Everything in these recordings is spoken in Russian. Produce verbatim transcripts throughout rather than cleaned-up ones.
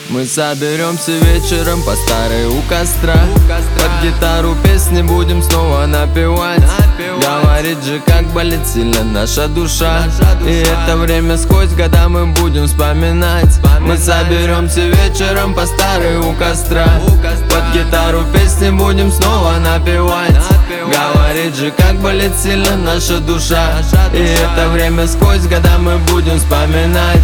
Мы соберемся вечером по старой у костра. Под гитару песни будем снова напевать. Говорит же, как болит сильно наша душа. И это время сквозь года мы будем вспоминать. Мы соберемся вечером по старой у костра. Под гитару песни будем снова напевать. Говорит же, как болит сильно наша душа. И это время сквозь года мы будем вспоминать.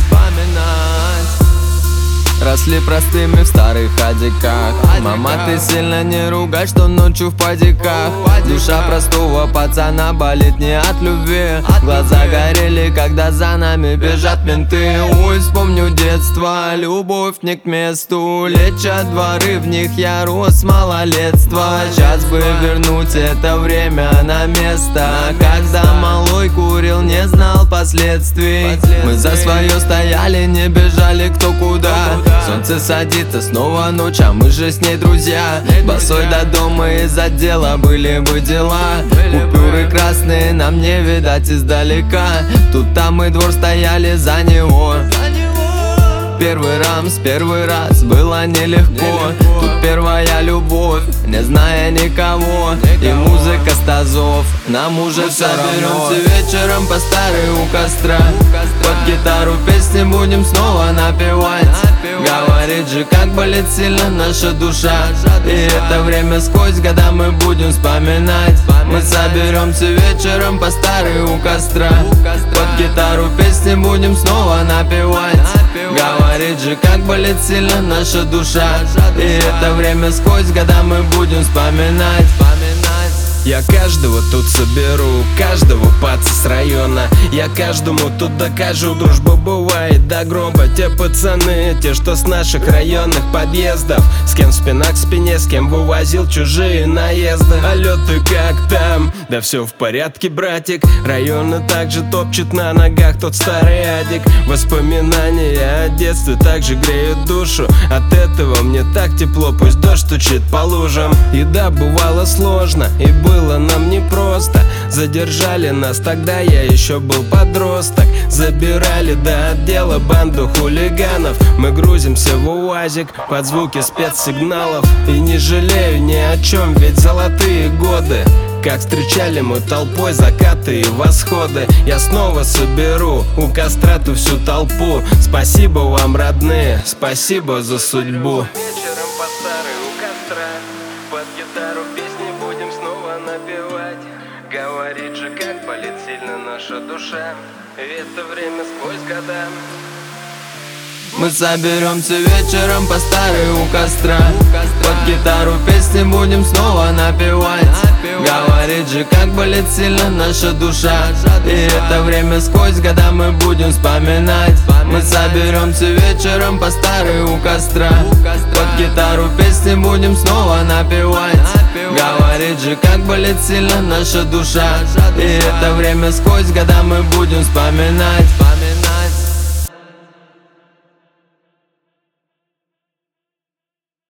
Росли простыми в старых ходиках. Мама, ты сильно не ругай, что ночью в падиках. Душа простого пацана болит не от любви. Глаза горели, когда за нами бежат менты. Ой, вспомню детство, любовь не к месту. Лечат дворы, в них я рос с малолетства. Сейчас бы вернуть это время на место, когда малой курил, не знал последствий. Мы за свое стояли, не бежали кто куда. Солнце садится, снова ночь, а мы же с ней друзья. Босой до дома из-за дела были бы дела. Купюры красные нам не видать издалека. Тут там и двор стояли за него. Первый рамс, первый раз было нелегко. Тут первая любовь, не зная никого. И музыка с тазов, нам уже все равно. Соберемся вечером по старой у костра. Под гитару песни будем снова напевать. Говорит же, как болит сильно наша душа. И это время сквозь года мы будем вспоминать. Мы соберемся вечером по старой у костра. Под гитару песни будем снова напевать. Говорит же, как болит сильно наша душа. И это время сквозь года мы будем вспоминать. Я каждого тут соберу, каждого паца с района. Я каждому тут докажу, дружба бывает до гроба. Те пацаны, те, что с наших районных подъездов. С кем в спина к спине, с кем вывозил чужие наезды. Алло, ты как там? Да все в порядке, братик. Районы также топчет на ногах тот старый адик. Воспоминания о детстве также греют душу. От этого мне так тепло, пусть дождь стучит по лужам. И да, бывало сложно, и было Было нам непросто. Задержали нас, тогда я еще был подросток. Забирали до отдела банду хулиганов. Мы грузимся в УАЗик под звуки спецсигналов. И не жалею ни о чем, ведь золотые годы. Как встречали мы толпой закаты и восходы. Я снова соберу у костра ту всю толпу. Спасибо вам, родные, спасибо за судьбу. Вечером по старой у костра. Под гитару песни будем снова напевать. Говорит же, как болит сильно наша душа. И это время сквозь года. Мы соберемся вечером по старой у костра. Под гитару песни будем снова напевать. Говорит же, как болит сильно наша душа. И это время сквозь года мы будем вспоминать. Мы соберемся вечером по старой у костра. Под гитару песни будем снова напевать. Говорит же, как болит сильно наша душа. И это время сквозь года мы будем вспоминать.